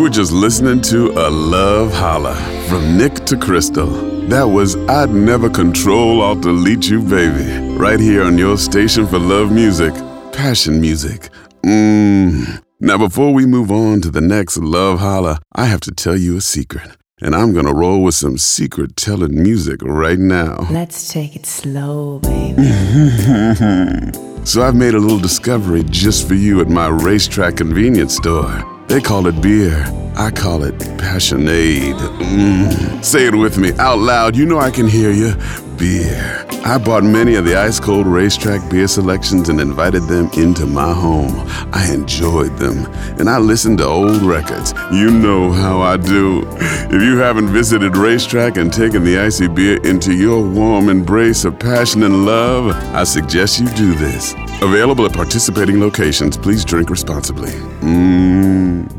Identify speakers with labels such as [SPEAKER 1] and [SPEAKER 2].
[SPEAKER 1] were just listening to A Love Holla from Nick to Crystal. That was I'd Never Control Alt Delete You Baby, right here on your station for love music, passion music. Now before we move on to the next Love Holla, I have to tell you a secret. And I'm gonna roll with some secret-telling music right now.
[SPEAKER 2] Let's take it slow, baby.
[SPEAKER 1] So I've made a little discovery just for you at my Racetrack convenience store. They call it beer. I call it Passionade. Say it with me out loud. You know I can hear you. Beer. I bought many of the ice-cold Racetrack beer selections and invited them into my home. I enjoyed them, and I listened to old records. You know how I do. If you haven't visited Racetrack and taken the icy beer into your warm embrace of passion and love, I suggest you do this. Available at participating locations. Please drink responsibly.